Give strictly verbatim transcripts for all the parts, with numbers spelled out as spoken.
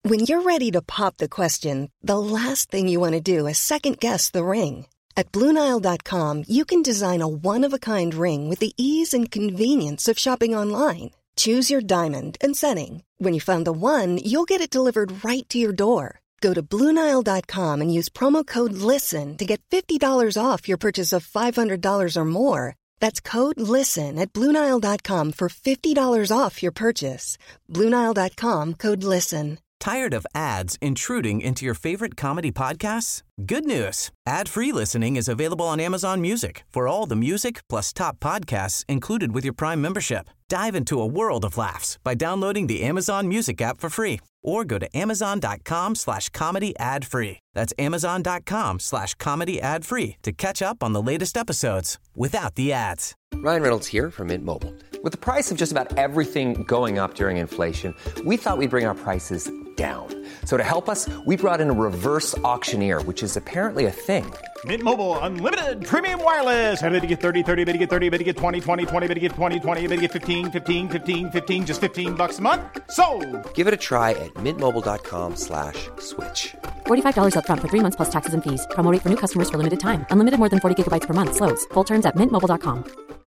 When you're ready to pop the question, the last thing you want to do is second-guess the ring. At Blue Nile dot com, you can design a one-of-a-kind ring with the ease and convenience of shopping online. Choose your diamond and setting. When you find the one, you'll get it delivered right to your door. Go to Blue Nile dot com and use promo code LISTEN to get fifty dollars off your purchase of five hundred dollars or more. That's code LISTEN at Blue Nile dot com for fifty dollars off your purchase. Blue Nile dot com, code LISTEN. Tired of ads intruding into your favorite comedy podcasts? Good news. Ad-free listening is available on Amazon Music for all the music plus top podcasts included with your Prime membership. Dive into a world of laughs by downloading the Amazon Music app for free or go to amazon.com slash comedy ad free. That's amazon.com slash comedy ad free to catch up on the latest episodes without the ads. Ryan Reynolds here from Mint Mobile. With the price of just about everything going up during inflation, we thought we'd bring our prices down. So to help us, we brought in a reverse auctioneer, which is apparently a thing. Mint Mobile Unlimited Premium Wireless. How to get thirty, thirty, how to get thirty, how to get twenty, twenty, twenty, how to get twenty, twenty, how to get fifteen, fifteen, fifteen, fifteen, just fifteen bucks a month? Sold! Give it a try at mintmobile.com slash switch. forty-five dollars up front for three months plus taxes and fees. Promo rate for new customers for limited time. Unlimited more than forty gigabytes per month. Slows full terms at mint mobile dot com.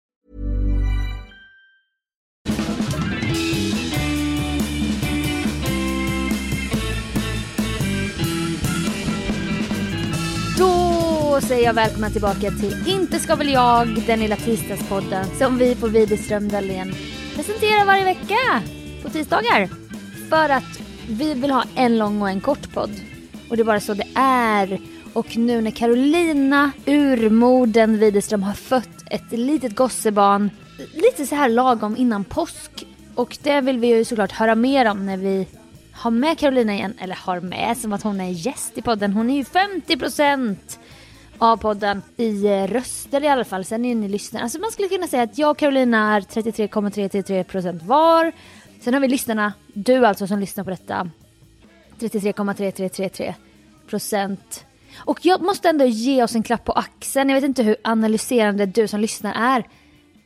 Då säger jag välkomna tillbaka till Inte ska väl jag, den lilla tisdagspodden som vi på Widerström Dahlén presenterar varje vecka på tisdagar. För att vi vill ha en lång och en kort podd. Och det är bara så det är. Och nu när Carolina urmoden Widerström har fött ett litet gossebarn, lite så här lagom innan påsk. Och det vill vi ju såklart höra mer om när vi har med Carolina igen. Eller har med, som att hon är gäst i podden. Hon är ju femtio procent av podden i röster i alla fall. Sen är ni lyssnare. Alltså man skulle kunna säga att jag och Carolina är trettiotre komma trettiotre procent var. Sen har vi lyssnarna, du alltså som lyssnar på detta, trettiotre komma trettiotre procent. Och jag måste ändå ge oss en klapp på axeln. Jag vet inte hur analyserande du som lyssnar är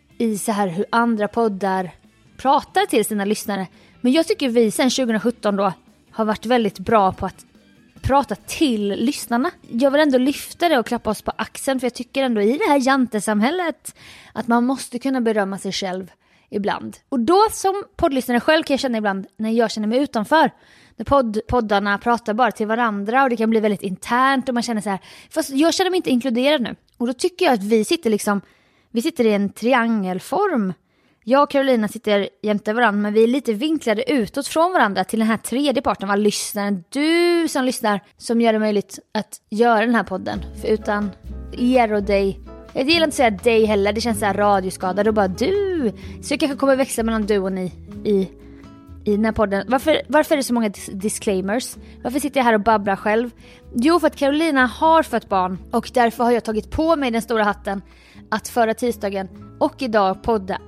i så här hur andra poddar pratar till sina lyssnare. Men jag tycker vi sen tjugo sjutton då har varit väldigt bra på att prata till lyssnarna. Jag vill ändå lyfta det och klappa oss på axeln, för jag tycker ändå i det här jantesamhället att man måste kunna berömma sig själv ibland. Och då som poddlyssnare själv kan jag känna ibland när jag känner mig utanför. När podd, poddarna pratar bara till varandra och det kan bli väldigt internt och man känner så här, fast jag känner mig inte inkluderad nu. Och då tycker jag att vi sitter liksom, vi sitter i en triangelform. Jag och Carolina sitter jämte varandra, men vi är lite vinklade utåt från varandra till den här tredje parten. Vad lyssnar du som lyssnar, som gör det möjligt att göra den här podden. För utan er och dig, jag gillar inte att säga dig heller, det känns så här radioskadad. Och bara du, så jag kanske kommer växa mellan du och ni i, i den här podden. Varför, varför är det så många dis- disclaimers? Varför sitter jag här och babblar själv? Jo, för att Carolina har fött barn och därför har jag tagit på mig den stora hatten att förra tisdagen och idag podda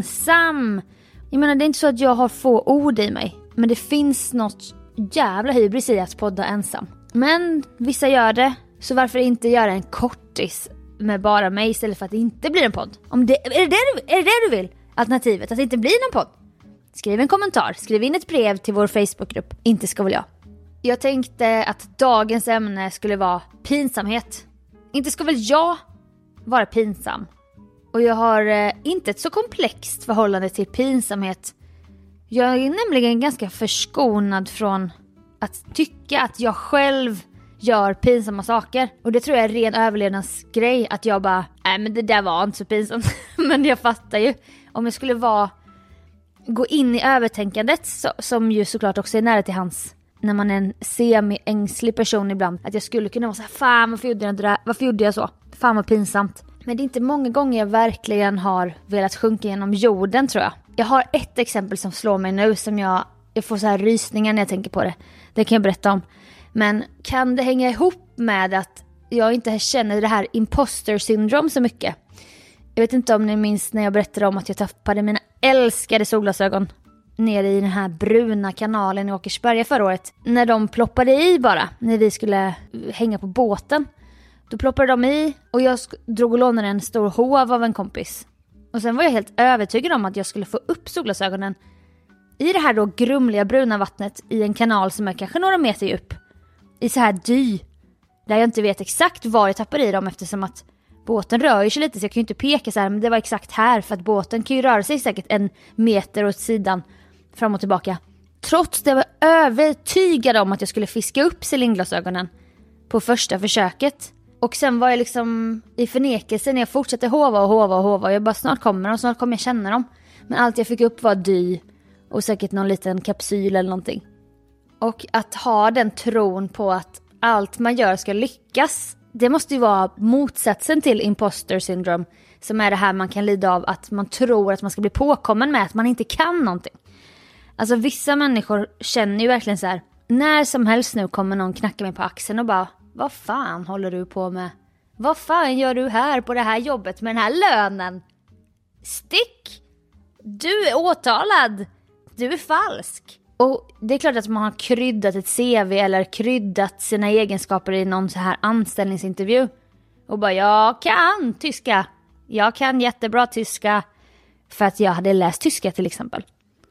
ensam. Jag menar, det är inte så att jag har få ord i mig, men det finns något jävla hybris i att podda ensam. Men vissa gör det, så varför inte göra en kortis med bara mig istället för att det inte blir en podd? Om det, är, det det du, är det det du vill? Alternativet, att det inte blir någon podd? Skriv en kommentar, skriv in ett brev till vår Facebookgrupp. Inte ska väl jag. Jag tänkte att dagens ämne skulle vara pinsamhet. Inte ska väl jag vara pinsam. Och jag har eh, inte ett så komplext förhållande till pinsamhet. Jag är nämligen ganska förskonad från att tycka att jag själv gör pinsamma saker. Och det tror jag är en ren överlevnadsgrej. Att jag bara, nej men det där var inte så pinsamt. Men jag fattar ju. Om jag skulle vara, gå in i övertänkandet, så, som ju såklart också är nära till hans, när man är en semi-ängslig person ibland, att jag skulle kunna vara så här, fan varför gjorde jag det där? Varför gjorde jag så? Fan vad pinsamt. Men det är inte många gånger jag verkligen har velat sjunka genom jorden, tror jag. Jag har ett exempel som slår mig nu, som jag, jag får så här rysningar när jag tänker på det. Det kan jag berätta om. Men kan det hänga ihop med att jag inte känner det här imposter syndrom så mycket? Jag vet inte om ni minns när jag berättade om att jag tappade mina älskade solglasögon nere i den här bruna kanalen i Åkersberga förra året. När de ploppade i bara, när vi skulle hänga på båten. Då ploppade de i och jag sk- drog och lånade en stor hov av en kompis. Och sen var jag helt övertygad om att jag skulle få upp solglasögonen i det här då grumliga bruna vattnet i en kanal som är kanske några meter djup. I så här dy. Där jag inte vet exakt var jag tappar i dem eftersom att båten rör sig lite så jag kan ju inte peka så här, men det var exakt här för att båten kan ju röra sig säkert en meter åt sidan fram och tillbaka. Trots det var övertygad om att jag skulle fiska upp cylindglasögonen på första försöket. Och sen var jag liksom i förnekelse när jag fortsatte hova och hova och hova. Och jag bara, snart kommer de, snart kommer jag känna dem. Men allt jag fick upp var dy och säkert någon liten kapsyl eller någonting. Och att ha den tron på att allt man gör ska lyckas, det måste ju vara motsatsen till imposter syndrome. Som är det här man kan lida av, att man tror att man ska bli påkommen med att man inte kan någonting. Alltså vissa människor känner ju verkligen så här, när som helst nu kommer någon knacka mig på axeln och bara, vad fan håller du på med? Vad fan gör du här på det här jobbet med den här lönen? Stick! Du är åtalad! Du är falsk! Och det är klart att man har kryddat ett C V eller kryddat sina egenskaper i någon så här anställningsintervju. Och bara, jag kan tyska. Jag kan jättebra tyska för att jag hade läst tyska till exempel.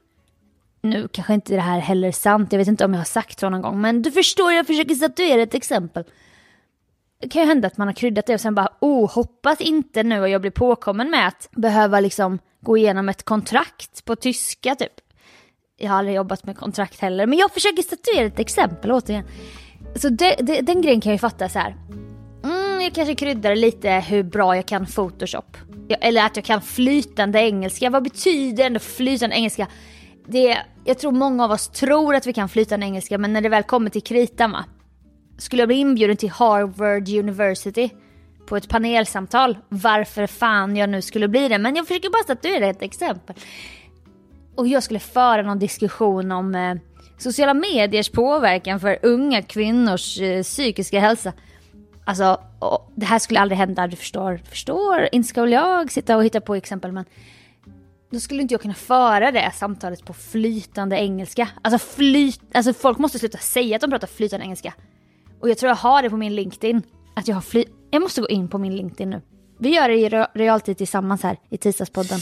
Nu kanske inte det här heller är sant. Jag vet inte om jag har sagt så någon gång. Men du förstår, jag försöker statuera ett exempel. Det kan ju hända att man har kryddat det och sen bara, oh, hoppas inte nu och jag blir påkommen med att behöva liksom gå igenom ett kontrakt på tyska typ. Jag har aldrig jobbat med kontrakt heller. Men jag försöker statuera ett exempel återigen. Så det, det, den grejen kan jag ju fatta så här. Mm, jag kanske kryddar lite hur bra jag kan Photoshop. Jag, eller att jag kan flytande engelska. Vad betyder ändå flytande engelska? Det, jag tror många av oss tror att vi kan flytande engelska. Men när det väl kommer till kritan, va? Skulle jag bli inbjuden till Harvard University på ett panelsamtal, varför fan jag nu skulle bli det. Men jag försöker bara statuera ett exempel. Och jag skulle föra någon diskussion om eh, sociala mediers påverkan för unga kvinnors eh, psykiska hälsa. Alltså, och, det här skulle aldrig hända, du förstår. Förstår, inte ska väl jag sitta och hitta på exempel, men då skulle inte jag kunna föra det samtalet på flytande engelska. Alltså, flyt, alltså folk måste sluta säga att de pratar flytande engelska. Och jag tror jag har det på min LinkedIn. Att jag har fly... Jag måste gå in på min LinkedIn nu. Vi gör det i re- realtid tillsammans här i tisdagspodden.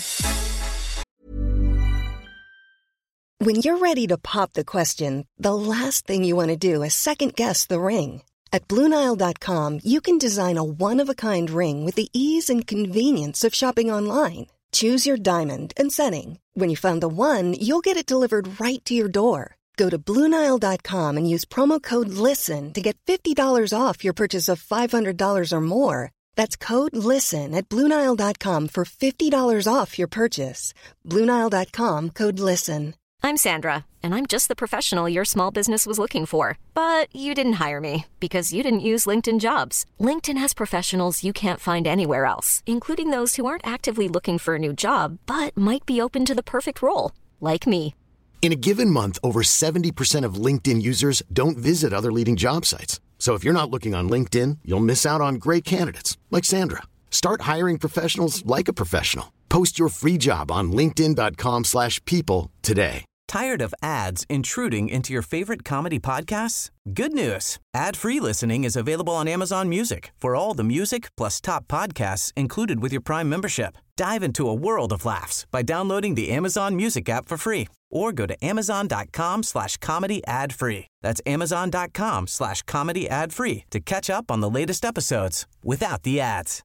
When you're ready to pop the question, the last thing you want to do is second guess the ring. At Blue Nile dot com, you can design a one-of-a-kind ring with the ease and convenience of shopping online. Choose your diamond and setting. When you find the one, you'll get it delivered right to your door. Go to Blue Nile dot com and use promo code LISTEN to get fifty dollars off your purchase of five hundred dollars or more. That's code LISTEN at Blue Nile dot com for fifty dollars off your purchase. Blue Nile dot com, code LISTEN. I'm Sandra, and I'm just the professional your small business was looking for. But you didn't hire me because you didn't use LinkedIn Jobs. LinkedIn has professionals you can't find anywhere else, including those who aren't actively looking for a new job, but might be open to the perfect role, like me. In a given month, over seventy percent of LinkedIn users don't visit other leading job sites. So if you're not looking on LinkedIn, you'll miss out on great candidates like Sandra. Start hiring professionals like a professional. Post your free job on linkedin dot com slash people today. Tired of ads intruding into your favorite comedy podcasts? Good news. Ad-free listening is available on Amazon Music for all the music plus top podcasts included with your Prime membership. Dive into a world of laughs by downloading the Amazon Music app for free or go to amazon dot com slash comedy ad free. That's amazon dot com slash comedy ad free to catch up on the latest episodes without the ads.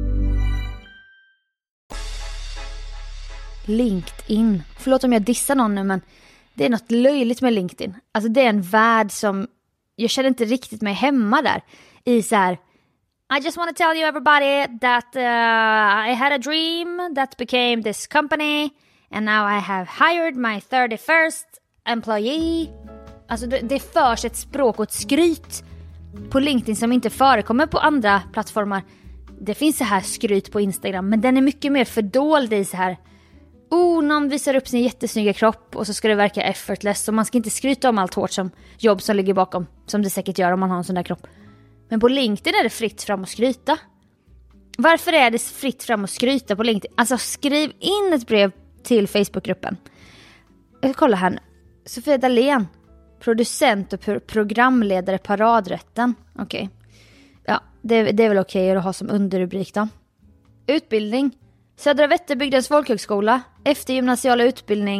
LinkedIn. Förlåt om jag dissar någon nu, men det är något löjligt med LinkedIn. Alltså det är en värld som jag känner inte riktigt mig hemma där. I så här, I just want to tell you everybody that uh, I had a dream that became this company and now I have hired my thirty-first employee. Alltså det, det förs ett språk och ett skryt på LinkedIn som inte förekommer på andra plattformar. Det finns så här skryt på Instagram, men den är mycket mer fördold i så här. Oh, någon visar upp sin jättesnygga kropp och så ska det verka effortless. Och man ska inte skryta om allt hårt som jobb som ligger bakom. Som det säkert gör om man har en sån där kropp. Men på LinkedIn är det fritt fram att skryta. Varför är det fritt fram att skryta på LinkedIn? Alltså skriv in ett brev till Facebookgruppen. Jag kolla här nu. Sofia Dalén, producent och pro- programledare Paradrätten. Okej. Okay. Ja, det, det är väl okej okay att ha som underrubrik då. Utbildning. Södra Vätterbygdens folkhögskola, eftergymnasial utbildning,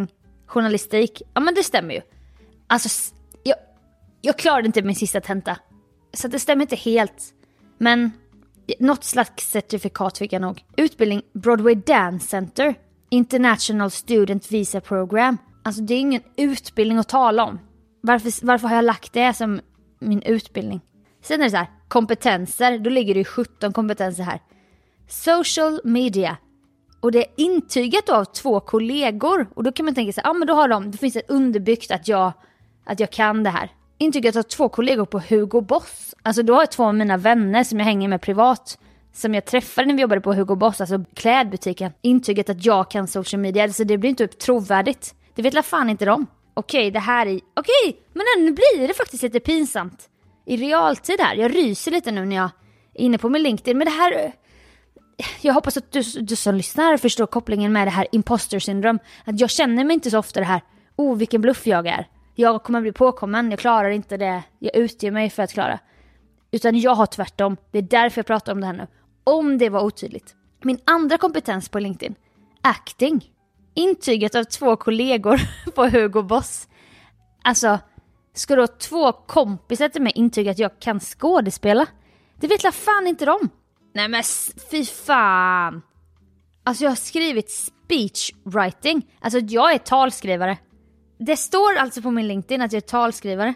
journalistik. Ja, men det stämmer ju. Alltså, jag, jag klarade inte min sista tenta. Så det stämmer inte helt. Men något slags certifikat fick jag nog. Utbildning Broadway Dance Center. International Student Visa Program. Alltså det är ingen utbildning att tala om. Varför, varför har jag lagt det som min utbildning? Sen är det så här, kompetenser. Då ligger det ju sjutton kompetenser här. Social media. Och det är intygat av två kollegor. Och då kan man tänka sig, ja ah, men då har de, det finns ett underbyggt att jag, att jag kan det här. Intygat av två kollegor på Hugo Boss. Alltså då har jag två av mina vänner som jag hänger med privat. Som jag träffade när vi jobbade på Hugo Boss, alltså klädbutiken. Intygat att jag kan social media. Alltså det blir inte upp trovärdigt. Det vet la fan inte de. Okej, det här är... Okej, men nu blir det faktiskt lite pinsamt. I realtid här. Jag ryser lite nu när jag är inne på min LinkedIn. Men det här... Jag hoppas att du, du som lyssnar förstår kopplingen med det här imposter syndrom. Att jag känner mig inte så ofta det här. Oh, vilken bluff jag är. Jag kommer bli påkommen. Jag klarar inte det. Jag utger mig för att klara. Utan jag har tvärtom. Det är därför jag pratar om det här nu. Om det var otydligt. Min andra kompetens på LinkedIn. Acting. Intyget av två kollegor på Hugo Boss. Alltså, ska då två kompisar till mig intyga att jag kan skådespela? Det vet la fan inte de. Nej men fy fan. Alltså jag har skrivit speechwriting. Alltså jag är talskrivare. Det står alltså på min LinkedIn att jag är talskrivare.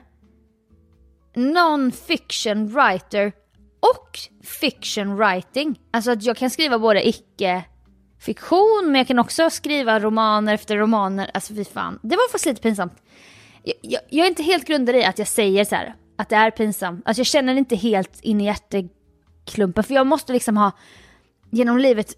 Non-fiction writer och fiction writing. Alltså att jag kan skriva både icke-fiktion, men jag kan också skriva romaner efter romaner. Alltså fy fan. Det var faktiskt lite pinsamt. Jag, jag, jag är inte helt grundad i att jag säger så här, att det är pinsamt. Alltså jag känner inte helt in i hjärteklumpen. För jag måste liksom ha genom livet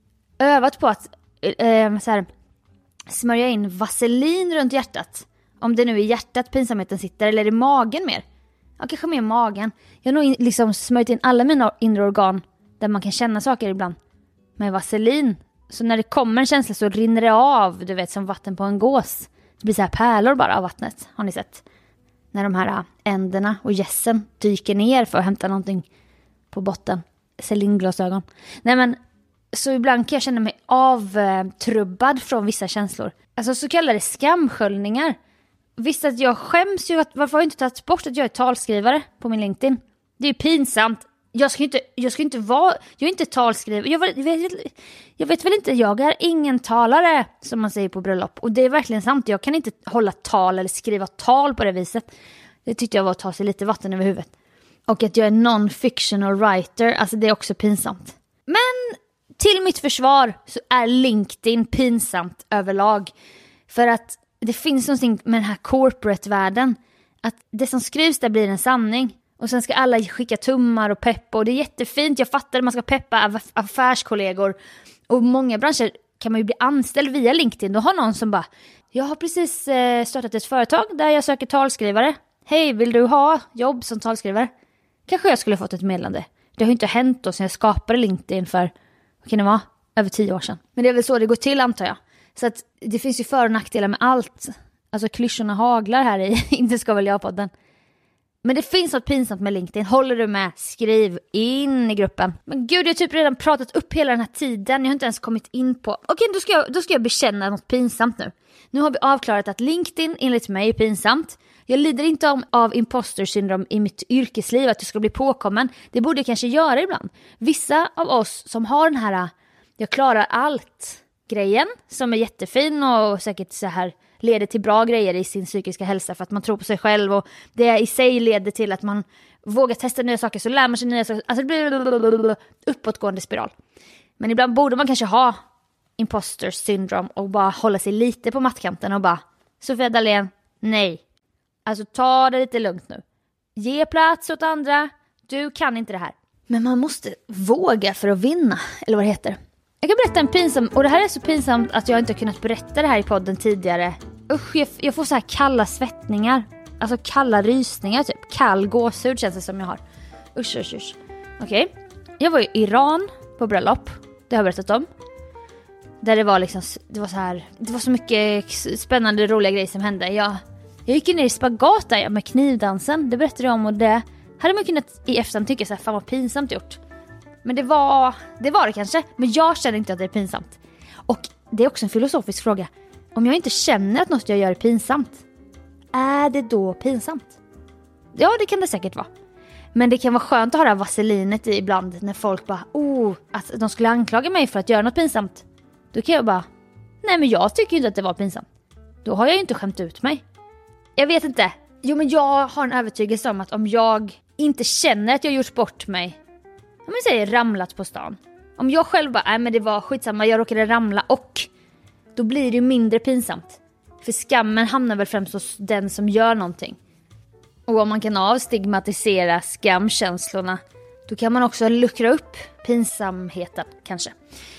övat på att äh, så här, smörja in vaselin runt hjärtat. Om det nu är hjärtat pinsamheten sitter eller är det magen mer. Ja, kanske mer magen. Jag har nog in, liksom smörjt in alla mina inre organ där man kan känna saker ibland med vaselin. Så när det kommer en känsla så rinner det av, du vet, som vatten på en gås. Det blir så här pärlor bara av vattnet, har ni sett? När de här änderna och gässen dyker ner för att hämta någonting på botten. Céline-glasögon. Nej men, så ibland kan jag känna mig avtrubbad från vissa känslor. Alltså så kallade skamsköljningar. Visst att jag skäms ju, att, varför har jag inte tagit bort att jag är talskrivare på min LinkedIn? Det är ju pinsamt. Jag ska inte, jag ska inte vara, jag är inte talskrivare. Jag vet, jag, vet, jag vet väl inte, jag är ingen talare som man säger på bröllop. Och det är verkligen sant, jag kan inte hålla tal eller skriva tal på det viset. Det tyckte jag var att ta sig lite vatten över huvudet. Och att jag är non-fictional writer, alltså det är också pinsamt. Men till mitt försvar så är LinkedIn pinsamt överlag. För att det finns någonting med den här corporate-världen. Att det som skrivs där blir en sanning. Och sen ska alla skicka tummar och peppa. Och det är jättefint. Jag fattar att man ska peppa affärskollegor. Och många branscher kan man ju bli anställd via LinkedIn. Då har någon som bara, jag har precis startat ett företag där jag söker talskrivare. Hej, vill du ha jobb som talskrivare? Kanske jag skulle fått ett meddelande. Det har ju inte hänt då sen jag skapade LinkedIn för, vad kan det vara, över tio år sedan. Men det är väl så det går till, antar jag. Så att det finns ju för- och nackdelar med allt. Alltså klyschorna haglar här i Inte ska väl jag podden. Men det finns något pinsamt med LinkedIn. Håller du med? Skriv in i gruppen. Men gud, jag har typ redan pratat upp hela den här tiden. Jag har inte ens kommit in på... Okej, då ska jag, då ska jag bekänna något pinsamt nu. Nu har vi avklarat att LinkedIn enligt mig är pinsamt. Jag lider inte om, av imposter syndrom i mitt yrkesliv. Att jag ska bli påkommen. Det borde jag kanske göra ibland. Vissa av oss som har den här... Jag klarar allt... grejen som är jättefin och säkert så här leder till bra grejer i sin psykiska hälsa för att man tror på sig själv och det i sig leder till att man vågar testa nya saker så lär man sig nya saker. Alltså det blir uppåtgående spiral. Men ibland borde man kanske ha imposter syndrom och bara hålla sig lite på mattkanten och bara, Sofia Dalén, nej. Alltså ta det lite lugnt nu. Ge plats åt andra. Du kan inte det här. Men man måste våga för att vinna, eller vad det heter. Jag kan berätta en pinsam, och det här är så pinsamt att jag inte har kunnat berätta det här i podden tidigare. Usch, jag, jag får så här kalla svettningar. Alltså kalla rysningar typ. Kall gåshud känns det som jag har. Usch, usch, usch. Okej. Okay. Jag var i Iran på bröllop. Det har jag berättat om. Där det var liksom, det var så här, det var så mycket spännande, roliga grejer som hände. Jag, jag gick ner i spagat där med knivdansen. Det berättade jag om och det hade man kunnat i efterhand tycka så här, fan vad pinsamt gjort. Men det var, det var det kanske. Men jag känner inte att det är pinsamt. Och det är också en filosofisk fråga. Om jag inte känner att något jag gör är pinsamt, är det då pinsamt? Ja, det kan det säkert vara. Men det kan vara skönt att ha det här vaselinet i ibland när folk bara, oh, att de skulle anklaga mig för att göra något pinsamt. Då kan jag bara, nej men jag tycker inte att det var pinsamt. Då har jag ju inte skämt ut mig. Jag vet inte. Jo, men jag har en övertygelse om att om jag inte känner att jag gjort bort mig, om jag säger ramlat på stan. Om jag själv bara, nej men det var skitsamma, jag råkade ramla och då blir det ju mindre pinsamt. För skammen hamnar väl främst hos den som gör någonting. Och om man kan avstigmatisera skamkänslorna, då kan man också luckra upp pinsamheten kanske.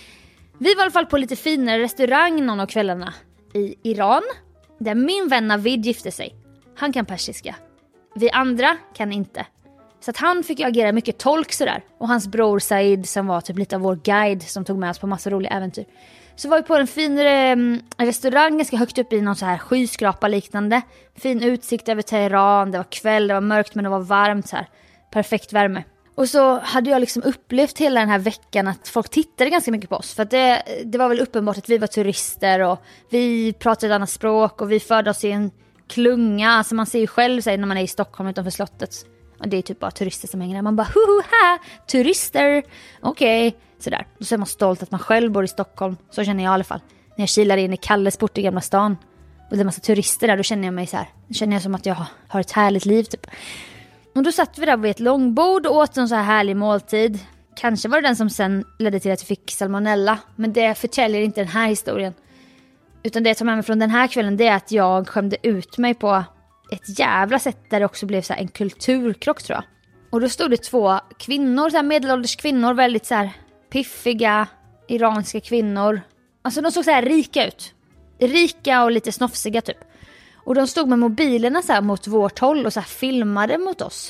Vi var i alla fall på lite finare restaurang någon av kvällarna i Iran, där min vän Navid gifte sig. Han kan persiska. Vi andra kan inte. Så att han fick agera mycket tolk sådär. Och hans bror Said, som var typ lite av vår guide, som tog med oss på massa roliga äventyr. Så var vi på en finare um, restaurang ganska högt upp i någon så här skyskrapa liknande. Fin utsikt över Teheran, det var kväll, det var mörkt men det var varmt så här. Perfekt värme. Och så hade jag liksom upplevt hela den här veckan att folk tittade ganska mycket på oss. För att det, det var väl uppenbart att vi var turister och vi pratade ett annat språk och vi förde oss i en klunga. Alltså man ser ju själv sig när man är i Stockholm utanför slottet. Och det är typ bara turister som hänger där. Man bara, huhuha, turister. Okej, okay. Sådär. Då är man stolt att man själv bor i Stockholm. Så känner jag i alla fall. När jag kilar in i Kalles port i Gamla stan. Och det är massa turister där, då känner jag mig så här. Då känner jag som att jag har ett härligt liv typ. Och då satt vi där vid ett långbord och åt en så här härlig måltid. Kanske var det den som sen ledde till att vi fick salmonella. Men det förtäljer inte den här historien. Utan det jag tar med mig från den här kvällen, det är att jag skämde ut mig på ett jävla sätt där det också blev så här en kulturkrock tror jag. Och då stod det två kvinnor, så här medelålders kvinnor, väldigt så här piffiga iranska kvinnor. Alltså de såg så här rika ut. Rika och lite snofsiga typ. Och de stod med mobilerna så här mot vårt håll och så här filmade mot oss.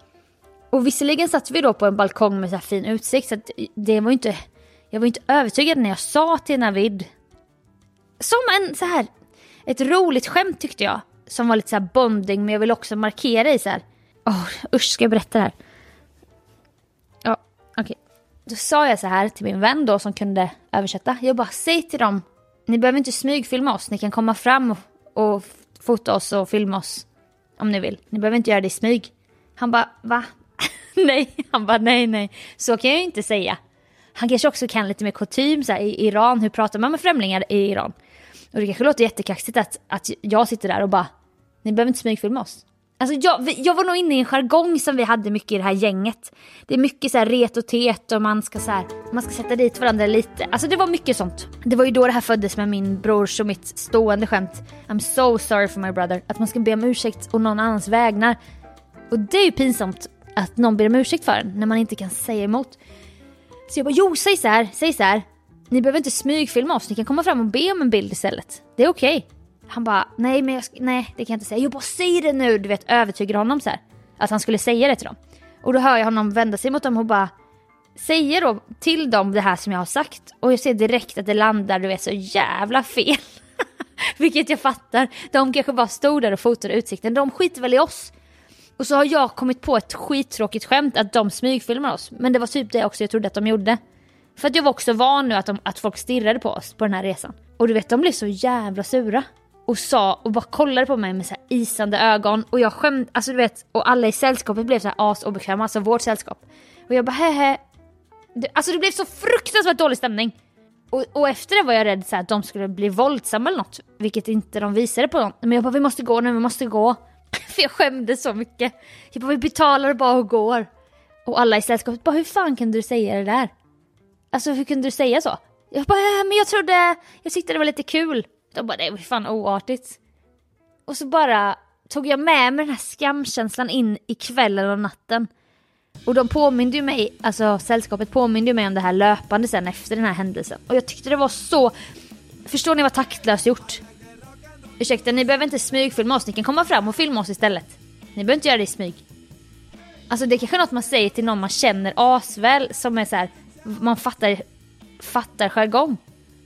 Och visserligen satt vi då på en balkong med så här fin utsikt, så att det var inte, jag var inte övertygad när jag sa till Navid. Som en så här, ett roligt skämt tyckte jag. Som var lite så här bonding, men jag vill också markera i så här. Åh, usch, ska jag berätta det här? Ja, okej. Okay. Då sa jag så här till min vän då som kunde översätta. Jag bara, säg till dem, ni behöver inte smygfilma oss. Ni kan komma fram och, och fota oss och filma oss om ni vill. Ni behöver inte göra det i smyg. Han bara, va? nej, han bara, nej, nej. Så kan jag ju inte säga. Han kanske också kan lite mer kutym så här, i Iran. Hur pratar man med främlingar i Iran? Och det kanske låter jättekaxigt att, att jag sitter där och bara, ni behöver inte smygfilma oss. Alltså jag, jag var nog inne i en jargong som vi hade mycket i det här gänget. Det är mycket så här ret och tet och man ska, så här, man ska sätta dit varandra lite. Alltså det var mycket sånt. Det var ju då det här föddes med min brors och mitt stående skämt. I'm so sorry for my brother. Att man ska be om ursäkt och någon annans vägnar. Och det är ju pinsamt att någon ber om ursäkt för en när man inte kan säga emot. Så jag bara, jo, säg så här, säg så här. Ni behöver inte smygfilma oss, ni kan komma fram och be om en bild istället. Det är okej. Okay. Han bara, nej men jag, nej det kan jag inte säga. Jag bara, säg det nu, du vet, övertygar honom så här. Att han skulle säga det till dem. Och då hör jag honom vända sig mot dem och bara säger då till dem det här som jag har sagt. Och jag ser direkt att det landar, du vet, så jävla fel. Vilket jag fattar. De kanske bara stod där och fotade utsikten. De skiter väl i oss. Och så har jag kommit på ett skittråkigt skämt att de smygfilmar oss. Men det var typ det också jag trodde att de gjorde. För att jag var också van nu att, de, att folk stirrade på oss på den här resan. Och du vet, de blev så jävla sura. Och sa, och bara kollade på mig med så här isande ögon. Och jag skämde, alltså du vet, och alla i sällskapet blev så här asobekväma, alltså vårt sällskap. Och jag bara, hehe. Alltså det blev så fruktansvärt dålig stämning. Och, och efter det var jag rädd så här, att de skulle bli våldsamma eller något. Vilket inte de visade på dem. Men jag bara, vi måste gå nu, vi måste gå. För jag skämde så mycket. Jag bara, vi betalar bara och går. Och alla i sällskapet bara, hur fan kunde du säga det där? Alltså hur kunde du säga så? Jag bara, ja, men jag trodde, jag tyckte det var lite kul. De bara, det var fan oartigt. Och så bara tog jag med mig den här skamkänslan in i kvällen och natten. Och de påminde ju mig, alltså sällskapet påminde ju mig om det här löpande sen efter den här händelsen. Och jag tyckte det var så, förstår ni vad taktlöst gjort? Ursäkta, ni behöver inte smygfilma oss, ni kan komma fram och filma oss istället. Ni behöver inte göra det i smyg. Alltså det är kanske något man säger till någon man känner asväl, som är så här, man fattar, fattar jargong.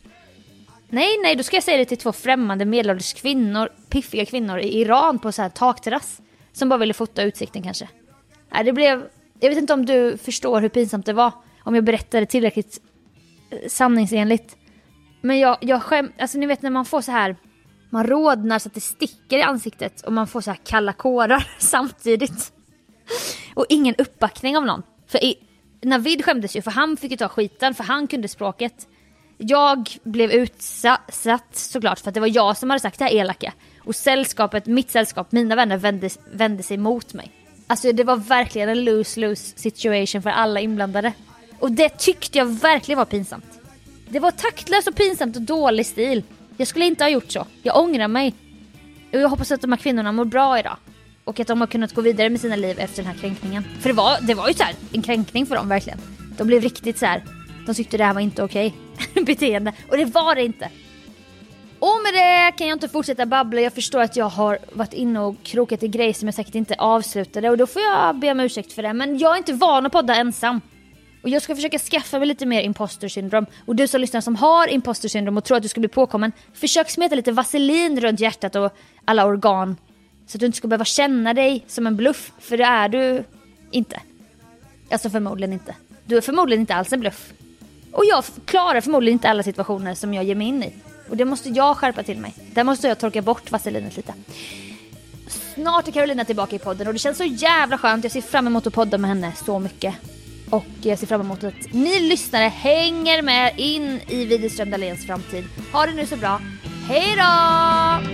Nej, nej, då ska jag säga det till två främmande medelålders kvinnor, piffiga kvinnor i Iran på så här takterrass som bara ville fota utsikten kanske. Nej, det blev, jag vet inte om du förstår hur pinsamt det var om jag berättade tillräckligt sanningsenligt. Men jag, jag skäm, alltså ni vet när man får så här Man rodnar så att det sticker i ansiktet och man får så här kalla kårar samtidigt. Och ingen uppbackning av någon. För i, Navid skämdes ju, för han fick ju ta skiten, för han kunde språket. Jag blev utsatt såklart för att det var jag som hade sagt det här elaka. Och sällskapet, mitt sällskap, mina vänner vände, vände sig mot mig. Alltså det var verkligen en lose-lose situation för alla inblandade. Och det tyckte jag verkligen var pinsamt. Det var taktlöst och pinsamt och dålig stil. Jag skulle inte ha gjort så. Jag ångrar mig. Och jag hoppas att de här kvinnorna mår bra idag. Och att de har kunnat gå vidare med sina liv efter den här kränkningen. För det var, det var ju så här, en kränkning för dem verkligen. De blev riktigt så här. De tyckte det här var inte okej beteende. Och det var det inte. Och med det kan jag inte fortsätta babbla. Jag förstår att jag har varit inne och krokat i grejer som jag säkert inte avslutade. Och då får jag be om ursäkt för det. Men jag är inte van att podda ensam. Och jag ska försöka skaffa mig lite mer imposter syndrom. Och du som lyssnar som har imposter syndrom och tror att du ska bli påkommen, försök smeta lite vaselin runt hjärtat och alla organ. Så att du inte ska behöva känna dig som en bluff. För det är du inte. Alltså förmodligen inte. Du är förmodligen inte alls en bluff. Och jag klarar förmodligen inte alla situationer som jag ger mig in i. Och det måste jag skärpa till mig. Där måste jag torka bort vaselinet lite. Snart är Carolina tillbaka i podden. Och det känns så jävla skönt. Jag ser fram emot att podda med henne så mycket. Och jag ser fram emot att ni lyssnare hänger med in i Widerström Dahléns framtid. Ha det nu så bra. Hej då!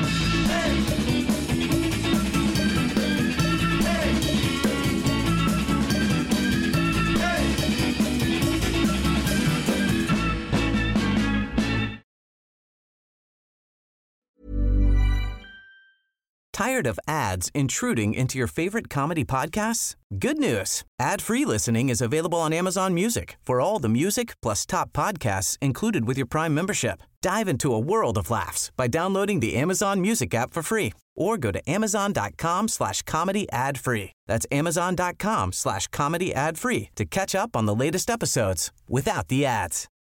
Tired of ads intruding into your favorite comedy podcasts? Good news. Ad-free listening is available on Amazon Music for all the music plus top podcasts included with your Prime membership. Dive into a world of laughs by downloading the Amazon Music app for free or go to amazon.com slash comedy ad free. That's amazon.com slash comedy ad free to catch up on the latest episodes without the ads.